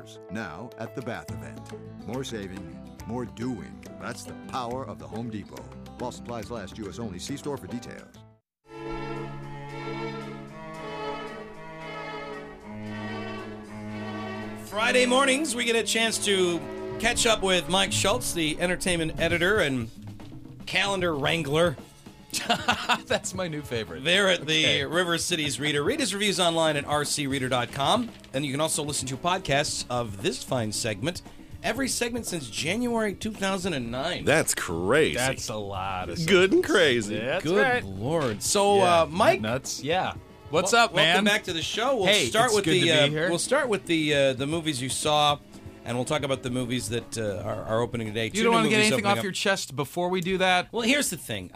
Potatoes, now at the Bath event. More saving, more doing. That's the power of the Home Depot. While supplies last, U.S. only. See store for details. Friday mornings, we get a chance to catch up with Mike Schultz, the entertainment editor and calendar wrangler. That's my new favorite. There at the River Cities Reader. Read his reviews online at rcreader.com. And you can also listen to podcasts of this fine segment. Every segment since January 2009. That's crazy. That's a lot of good and crazy. That's Good right. Lord. So, Mike. Nuts. Yeah. What's up, man? Welcome back to the show. We'll Hey, start it's with good to be here. We'll start with the movies you saw, and we'll talk about the movies that are opening today. You don't want to get anything off your chest before we do that? Well, here's the thing.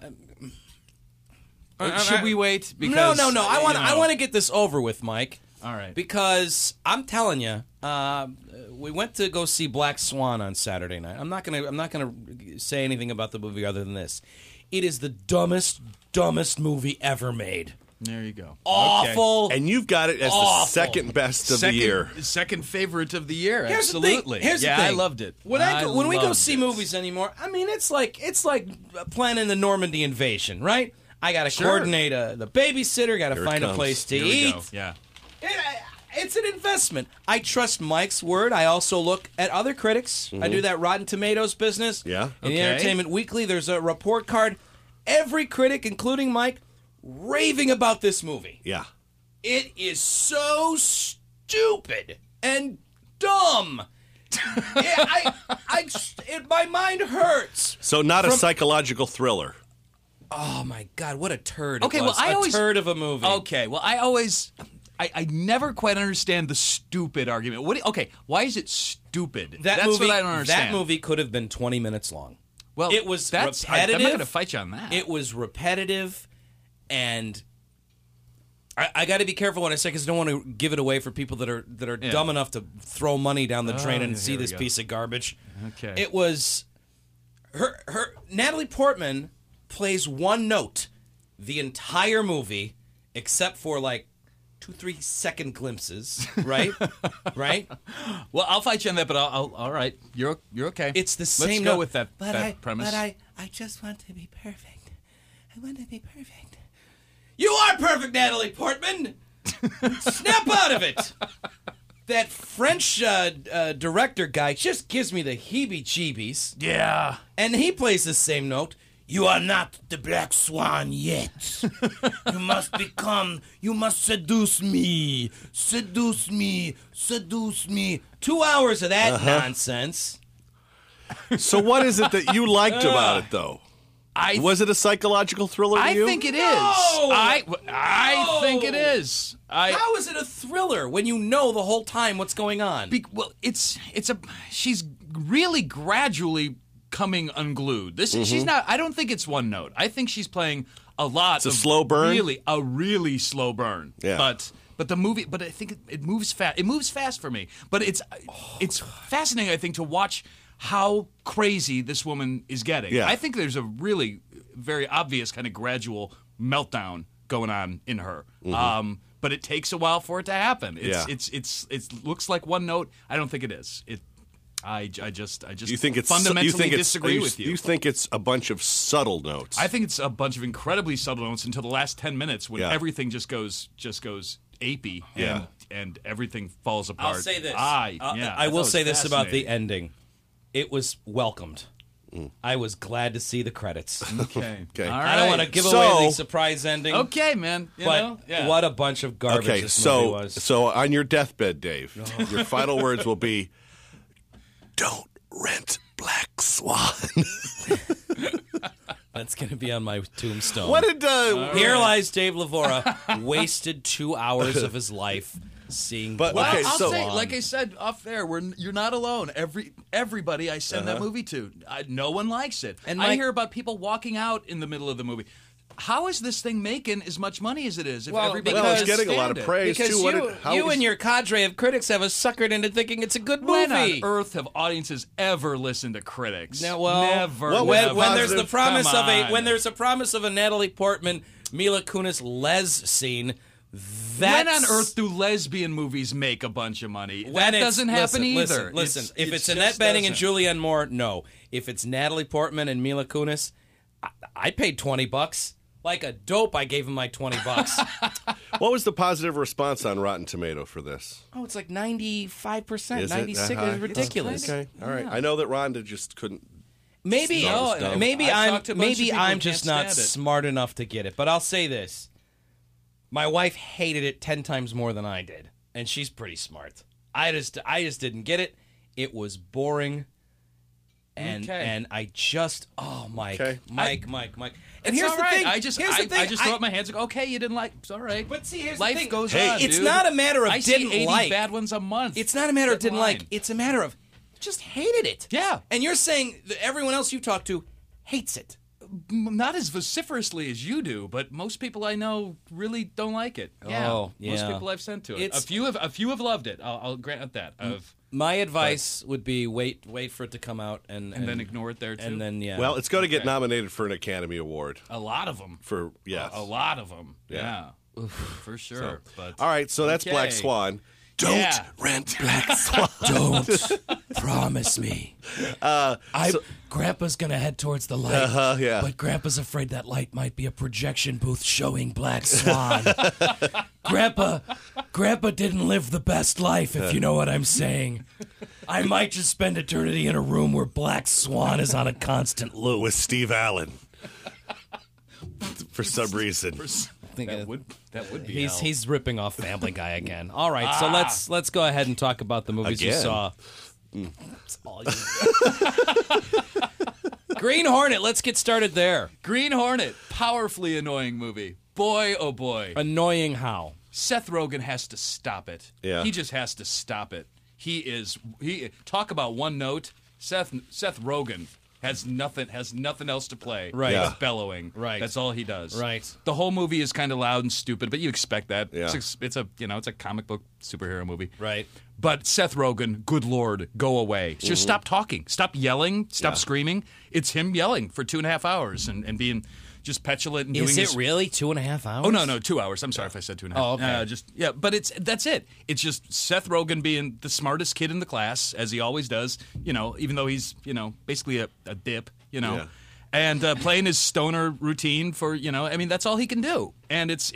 Should we wait? Because, No. I want to get this over with, Mike. All right. Because I'm telling you, we went to go see Black Swan on Saturday night. I'm not gonna say anything about the movie other than this. It is the dumbest movie ever made. There you go. Awful. And you've got it as the second best of the year. Second favorite of the year. Here's Absolutely. The thing. I loved it. When we go see movies anymore, I mean, it's like planning the Normandy invasion, right? I got to coordinate the babysitter, got to find a place to eat. Go. Yeah. It's an investment. I trust Mike's word. I also look at other critics. I do that Rotten Tomatoes business. Yeah. In the Entertainment Weekly, there's a report card. Every critic, including Mike, raving about this movie. Yeah. It is so stupid and dumb. My mind hurts. So not a psychological thriller. Oh my God! What a turd! Okay, it was. well, a turd of a movie. Okay, well, I never quite understand the stupid argument. Why is it stupid? That's what I don't understand. That movie could have been 20 minutes long. Well, it was repetitive. I'm not going to fight you on that. It was repetitive, and I got to be careful what I say because I don't want to give it away for people that are dumb enough to throw money down the drain and see this piece of garbage. Okay, it was her Natalie Portman plays one note the entire movie, except for like 2-3 second glimpses, right? Right? Well, I'll fight you on that, but I'll all right. You're okay. It's the same. Let's go with that premise. But I just want to be perfect. I want to be perfect. You are perfect, Natalie Portman. Snap out of it. That French director guy just gives me the heebie-jeebies. Yeah. And he plays the same note. You are not the Black Swan yet. You must seduce me. Seduce me. Seduce me. 2 hours of that nonsense. So what is it that you liked about it, though? Was it a psychological thriller to you? I think it is. No! I think it is. How is it a thriller when you know the whole time what's going on? She's really gradually coming unglued. She's not. I don't think it's one note. I think she's playing a lot. It's a slow burn. Really slow burn. Yeah. But the movie. But I think it moves fast. It moves fast for me. But it's fascinating. I think to watch how crazy this woman is getting. Yeah. I think there's a really very obvious kind of gradual meltdown going on in her. But it takes a while for it to happen. It looks like one note. I don't think it is. I just fundamentally disagree with you. You think it's a bunch of subtle notes? I think it's a bunch of incredibly subtle notes until the last 10 minutes when everything just goes apey and everything falls apart. I'll say this. I will say this about the ending. It was welcomed. I was glad to see the credits. Okay. All right. I don't want to give away the surprise ending. Okay, man. What a bunch of garbage this movie was. So on your deathbed, Dave, your final words will be, don't rent Black Swan. That's going to be on my tombstone. What did Here lies Dave Lavora, wasted 2 hours of his life seeing But Black okay, I'll so say, like I said off there, you're not alone. Everybody I send that movie to, no one likes it. And I hear about people walking out in the middle of the movie. How is this thing making as much money as it is? If everybody it's getting a lot of praise because too. You and your cadre of critics have us suckered into thinking it's a good When movie. on earth have audiences ever listened to critics? Never. Never. When there's the promise Come on. when there's a promise of a Natalie Portman, Mila Kunis Les scene, When on earth do lesbian movies make a bunch of money? That doesn't happen either. Listen, if it's Annette Bening and Julianne Moore, no. If it's Natalie Portman and Mila Kunis, I paid $20. Like a dope, I gave him my $20. What was the positive response on Rotten Tomato for this? Oh, it's like 95%, Is 96. it? It's ridiculous. Okay, all right. I know that Rhonda just couldn't. Maybe maybe I've I'm talked to a bunch of people I'm who just can't not stand it. smart enough to get it. But I'll say this: my wife hated it 10 times more than I did, and she's pretty smart. I just didn't get it. It was boring, and I just Mike. And It's here's all the right. thing. I just throw up my hands and go, okay, you didn't like. It's all right. But see, here's life the thing. goes Hey, on. it's dude. not a matter of I didn't see 80 like. bad ones a month. It's not a matter of Get didn't line. like. It's a matter of just hated it. Yeah. And you're saying that everyone else you talk to hates it. Not as vociferously as you do, but most people I know really don't like it. Yeah, Oh, most yeah. people I've sent to it. It's- A few have loved it. I'll grant that. My advice would be wait for it to come out and then ignore it there too. and then Well, it's going to get nominated for an Academy Award. a lot of them. For yes. A lot of them. Yeah. Yeah, for sure. But All right, so that's Okay. Black Swan. Don't Yeah. rent Black Swan. don't promise me. Grandpa's gonna head towards the light. Yeah. But Grandpa's afraid that light might be a projection booth showing Black Swan. Grandpa didn't live the best life, if you know what I'm saying. I might just spend eternity in a room where Black Swan is on a constant loop. With Steve Allen. For some reason. that would be hell. He's ripping off Family Guy again. All right, so let's go ahead and talk about the movies you Again. saw. That's all you- Green Hornet. Let's get started there. Green Hornet, powerfully annoying movie. Boy, oh boy. Annoying how? Seth Rogen has to stop it. Yeah. He just has to stop it. He talk about one note. Seth Rogen has nothing else to play. Right. He's Yeah. bellowing. Right. That's all he does. Right. The whole movie is kind of loud and stupid, but you expect that. Yeah. It's a comic book superhero movie. Right. But Seth Rogen, good Lord, go away. Just stop talking. Stop yelling. Stop screaming. It's him yelling for 2.5 hours and being just petulant and doing Is his... it really 2.5 hours? Oh, no, 2 hours. I'm sorry if I said 2.5. Oh, okay. But that's it. It's just Seth Rogen being the smartest kid in the class, as he always does, even though he's, basically a dip, Yeah. and playing his stoner routine for, that's all he can do. And it's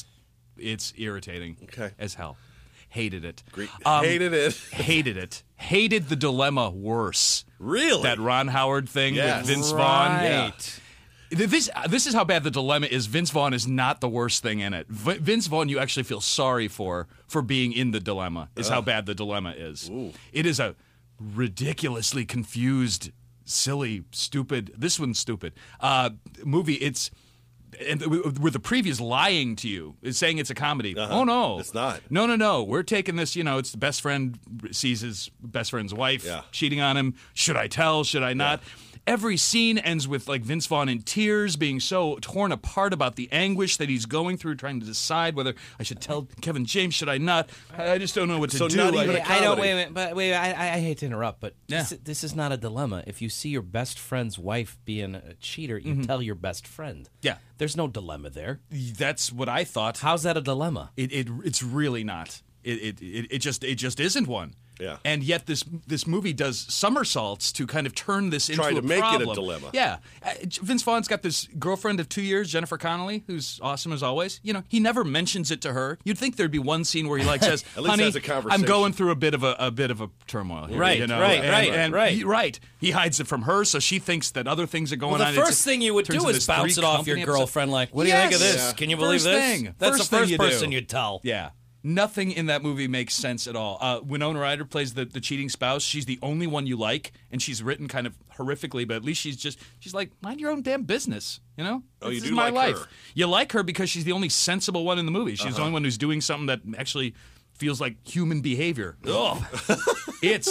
irritating Okay. as hell. Hated it. Hated it. Hated it. Hated the dilemma worse. Really? That Ron Howard thing Yes. with Vince Vaughn. Right. This is how bad the dilemma is. Vince Vaughn is not the worst thing in it. Vince Vaughn, you actually feel sorry for being in the dilemma. Is how bad the dilemma is. Ooh. It is a ridiculously confused, silly, stupid. This one's stupid. Movie. It's. And with the previews lying to you, is saying it's a comedy. Oh no, It's not. No. We're taking this. It's the best friend sees his best friend's wife Yeah. cheating on him. Should I tell? Should I not? Every scene ends with like Vince Vaughn in tears, being so torn apart about the anguish that he's going through, trying to decide whether I should tell Kevin James. Should I not? I just don't know what to So do. not even a I don't. comedy. Wait. I hate to interrupt, but Yeah. this is not a dilemma. If you see your best friend's wife being a cheater, you tell your best friend. Yeah. There's no dilemma there. That's what I thought. How's that a dilemma? It's really not. It just isn't one. Yeah. And yet this movie does somersaults to kind of turn this into Try to a make it a problem. dilemma. Yeah. Vince Vaughn's got this girlfriend of 2 years, Jennifer Connelly, who's awesome as always. He never mentions it to her. You'd think there'd be one scene where he says, At least "Honey, has a conversation. I'm going through a bit of a turmoil here." Right, right. Right. He hides it from her, so she thinks that other things are going Well, on. the It's- first thing you would turns do into is this bounce it off your three-company episode. girlfriend. Like, what do you think of this? Yes. Can you believe First this? thing. That's First the thing first you do. person you'd tell. Yeah. Nothing in that movie makes sense at all. Winona Ryder plays the cheating spouse. She's the only one you like, and she's written kind of horrifically, but at least she's like, mind your own damn business, Oh, This you is do my like life. her. You like her because she's the only sensible one in the movie. She's the only one who's doing something that actually feels like human behavior. Ugh.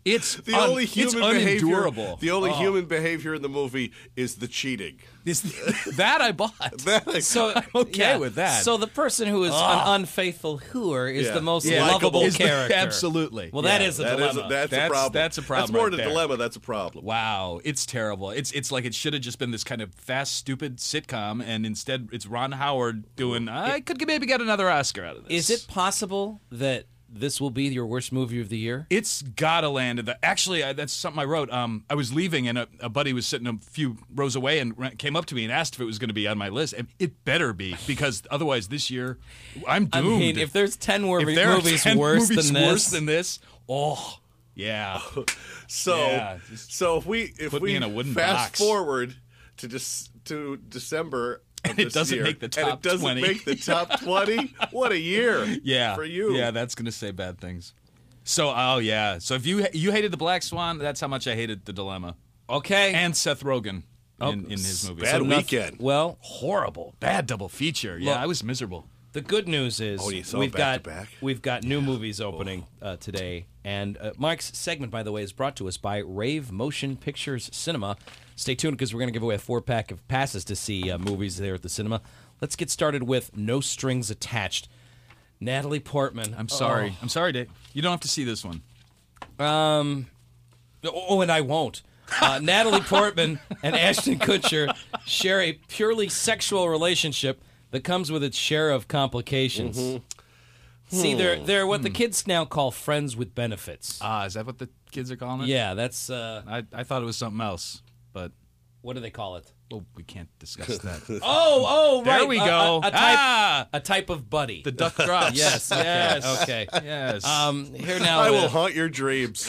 It's The only human behavior. unendurable. The only human behavior in the movie is the cheating. That I bought. So I'm okay with that. So the person who is an unfaithful hooer is Yeah. the most Yeah. lovable Is the- character. absolutely. Well, that Yeah. is a That is dilemma. that's a problem. That's a problem That's more right than a there. dilemma. That's a problem. Wow, it's terrible. It's like it should have just been this kind of fast, stupid sitcom, and instead it's Ron Howard doing. I could maybe get another Oscar out of this. Is it possible that this will be your worst movie of the year? It's gotta land in the. Actually, that's something I wrote. I was leaving, and a buddy was sitting a few rows away and came up to me and asked if it was going to be on my list. And it better be, because otherwise this year I'm I doomed. mean, if there's 10 If there are movies 10 worse movies than this, worse than this, oh yeah. So, Yeah, just if we put me in a wooden fast box. forward to December. Of And it this doesn't year, make the and top it doesn't 20. make the top 20. What a year! Yeah, for you. Yeah, that's going to say bad things. So, oh yeah. So if you hated the Black Swan, that's how much I hated the Dilemma. okay. And Seth Rogen in his movie. Bad So weekend. Well, horrible, bad double feature. Yeah, Look, I was miserable. the good news is you saw we've back got to back? we've got new movies opening today, and Mark's segment, by the way, is brought to us by Rave Motion Pictures Cinema. Stay tuned because we're going to give away a 4-pack of passes to see movies there at the cinema. Let's get started with No Strings Attached. Natalie Portman. I'm sorry. I'm sorry, Dave. You don't have to see this one. And I won't. Natalie Portman and Ashton Kutcher share a purely sexual relationship that comes with its share of complications. See, they're what the kids now call friends with benefits. Ah, is that what the kids are calling it? Yeah, that's I thought it was something else, but what do they call it? well, we can't discuss that. Oh, There right. we go. A type of buddy. The duck drops. Yes. Yes. Okay. Yes. Here now. I will haunt your dreams.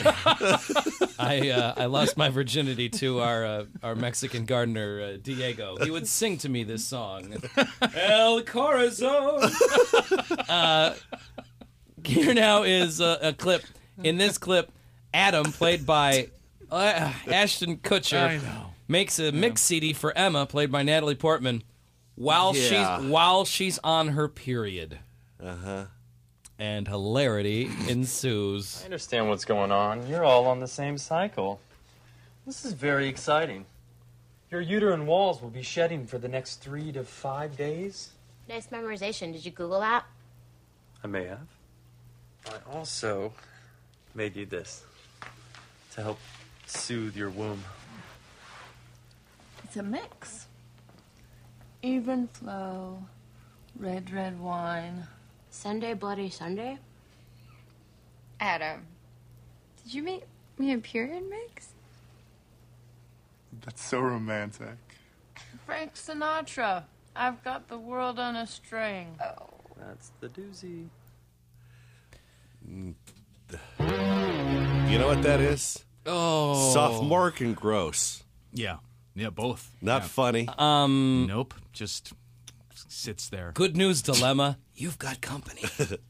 I lost my virginity to our Mexican gardener Diego. He would sing to me this song, El Corazon. Here now is a clip. In this clip, Adam, played by Ashton Kutcher, I know. makes a mix CD for Emma, played by Natalie Portman, while she's on her period. And hilarity ensues. I understand what's going on. You're all on the same cycle. This is very exciting. Your uterine walls will be shedding for the next 3 to 5 days. Nice memorization. Did you Google that? I may have. I also made you this to help soothe your womb. It's a mix. Even flow, red wine. Sunday Bloody Sunday? Adam, did you make me a period mix? That's so romantic. Frank Sinatra. I've got the world on a string. Oh. That's the doozy. You know what that is? Oh. Sophomoric and gross. Yeah. Yeah, both. Not Yeah. funny. Nope. Just sits there. Good news dilemma. You've got company.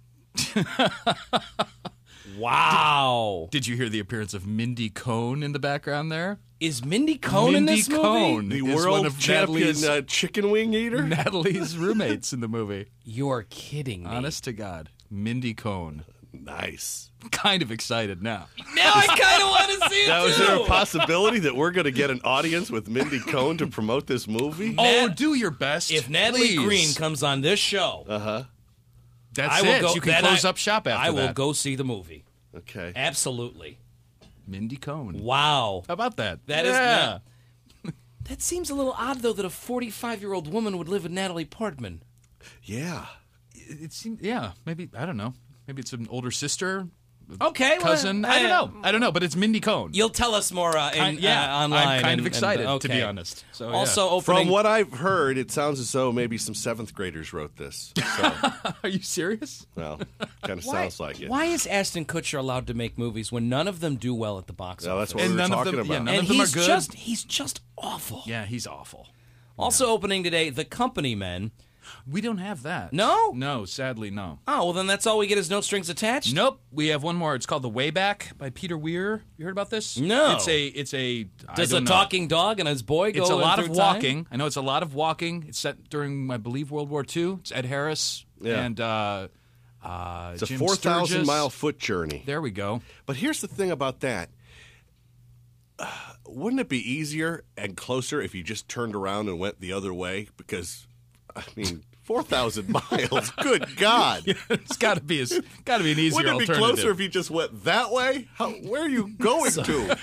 Wow. Did you hear the appearance of Mindy Cohn in the background there? Is Mindy Cohn in Mindy this movie? Cohn the is one world of champion Natalie's, chicken wing eater? Natalie's roommates in the movie. You're kidding me. Honest to God. Mindy Cohn. Nice. Kind of excited now. Now I kind of want to see it Now, too. is there a possibility that we're going to get an audience with Mindy Cohn to promote this movie? Oh, do your best. If Natalie please. Green comes on this show, That's I will it. go. You can then close up shop after I will that. go see the movie. Okay. Absolutely. Mindy Cohn. Wow. How about that? That is yeah. That seems a little odd, though, that a 45-year-old woman would live with Natalie Portman. Yeah. It seems, yeah, maybe, I don't know. Maybe it's an older sister, Okay, cousin. well, I don't know. I don't know, but it's Mindy Cohn. You'll tell us more online. I'm kind of and- excited, to okay. be honest. So, yeah. Also opening. From what I've heard, it sounds as though maybe some 7th graders wrote this. So, Are you serious? well, kind of why, sounds like it. Why is Ashton Kutcher allowed to make movies when none of them do well at the box Well, that's office? what we were none of talking them- yeah, about. none and of them are he's good. he's just awful. Yeah, he's awful. Also opening today, The Company Men. We don't have that. No? No, sadly, no. Oh, well, then that's all we get is No Strings Attached? Nope. We have one more. It's called The Way Back by Peter Weir. You heard about this? No. It's a. Does I a don't know. talking dog and his boy go It's a lot of through time? walking. I know it's a lot of walking. It's set during, I believe, World War II. It's Ed Harris. Yeah. And It's a Jim 4,000-mile foot journey. There we go. But here's the thing about that. Wouldn't it be easier and closer if you just turned around and went the other way? Because, 4,000 miles. Good God. It's got to be an easier alternative. Wouldn't it be closer if you just went that way? Where are you going to?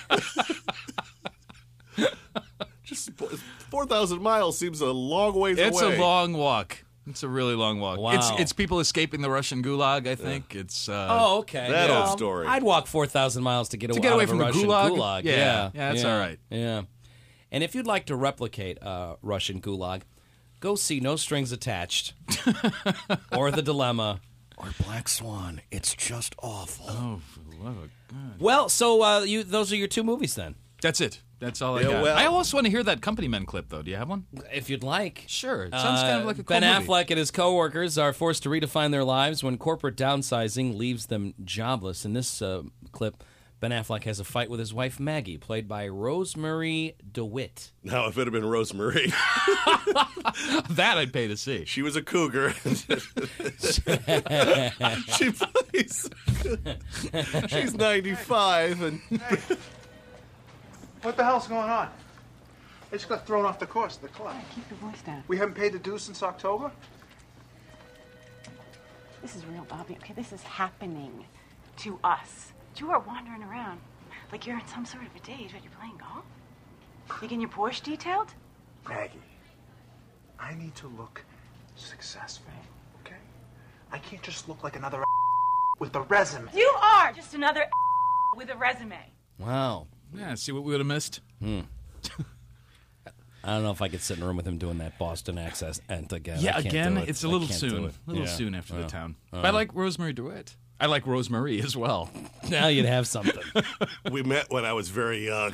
Just 4,000 miles seems a long ways away. It's a long walk. It's a really long walk. Wow. It's people escaping the Russian gulag, I think. Yeah. It's oh, okay. That old story. I'd walk 4,000 miles to get away away out of from a the Russian gulag? Yeah, that's all right. Yeah. And if you'd like to replicate Russian gulag, go see No Strings Attached or The Dilemma or Black Swan. It's just awful. Oh, for the love of God. Well, so those are your two movies then. That's it. That's all I Yeah, got. well- I also want to hear that Company Men clip, though. Do you have one? If you'd like. Sure. It sounds kind of like a cool Ben movie. Affleck and his coworkers are forced to redefine their lives when corporate downsizing leaves them jobless. In this clip, Ben Affleck has a fight with his wife Maggie, played by Rosemary DeWitt. Now, if it had been Rosemary, That I'd pay to see. she was a cougar. She plays. She's 95, and What the hell's going on? I just got thrown off the course of the club. Keep your voice down. We haven't paid the dues since October? This is real, Bobby, okay? This is happening to us. You are wandering around like you're in some sort of a daze. What, you're playing golf? You getting your Porsche detailed? Maggie, I need to look successful, okay? I can't just look like another with a resume. You are just another with a resume. Wow. Yeah, see what we would have missed? I don't know if I could sit in a room with him doing that Boston accent again. Yeah, I can't again, do it. it's a I little can't do soon. it. A little Yeah. soon after the Well, town. But I like Rosemary DeWitt. I like Rosemary as well. Now you'd have something. we met when I was very young,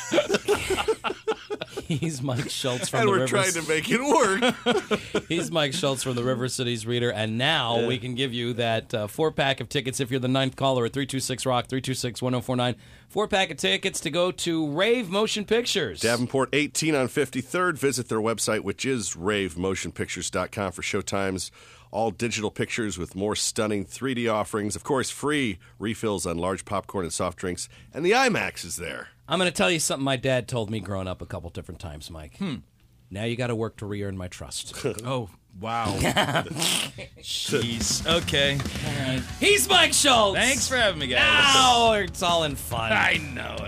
He's Mike Schultz from and the we're River. trying to make it work. He's Mike Schultz from the River Cities Reader, and now we can give you that 4-pack of tickets if you're the 9th caller at 326-ROCK, 326-1049. 4-pack of tickets to go to Rave Motion Pictures. Davenport 18 on 53rd. Visit their website, which is ravemotionpictures.com for showtimes. All digital pictures with more stunning 3D offerings. Of course, free refills on large popcorn and soft drinks. And the IMAX is there. I'm going to tell you something my dad told me growing up a couple different times, Mike. Now you got to work to re-earn my trust. Oh, wow. Jeez. Okay. All right. He's Mike Schultz. Thanks for having me, guys. Now it's all in fun. I know it.